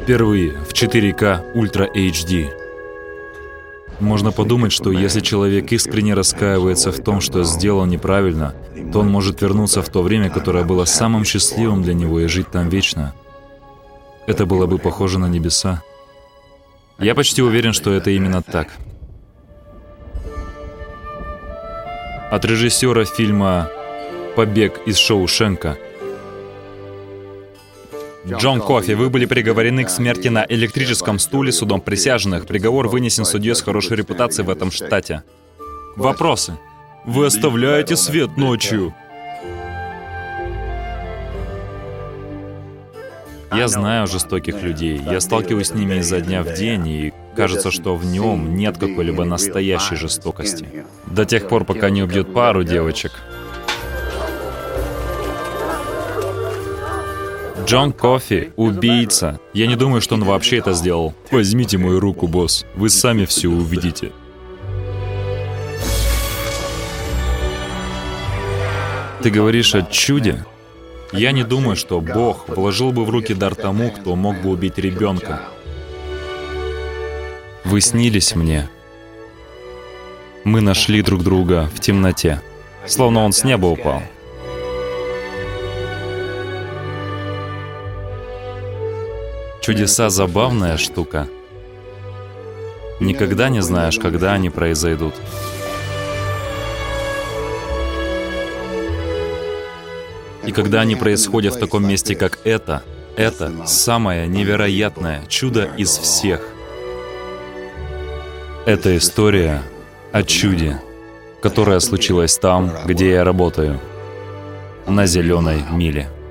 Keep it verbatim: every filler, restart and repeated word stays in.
Впервые в четыре ка Ультра эйч ди. Можно подумать, что если человек искренне раскаивается в том, что сделал неправильно, то он может вернуться в то время, которое было самым счастливым для него, и жить там вечно. Это было бы похоже на небеса. Я почти уверен, что это именно так. От режиссера фильма «Побег из Шоушенка». Джон Кофи, вы были приговорены к смерти на электрическом стуле судом присяжных. Приговор вынесен судьей с хорошей репутацией в этом штате. Вопросы. Вы оставляете свет ночью? Я знаю жестоких людей. Я сталкиваюсь с ними изо дня в день, и кажется, что в нем нет какой-либо настоящей жестокости. До тех пор, пока не убьют пару девочек. Джон Кофи — убийца. Я не думаю, что он вообще это сделал. Возьмите мою руку, босс. Вы сами все увидите. Ты говоришь о чуде? Я не думаю, что Бог вложил бы в руки дар тому, кто мог бы убить ребенка. Вы снились мне. Мы нашли друг друга в темноте. Словно он с неба упал. Чудеса — забавная штука. Никогда не знаешь, когда они произойдут. И когда они происходят в таком месте, как это, это самое невероятное чудо из всех. Это история о чуде, которое случилось там, где я работаю, на зеленой миле.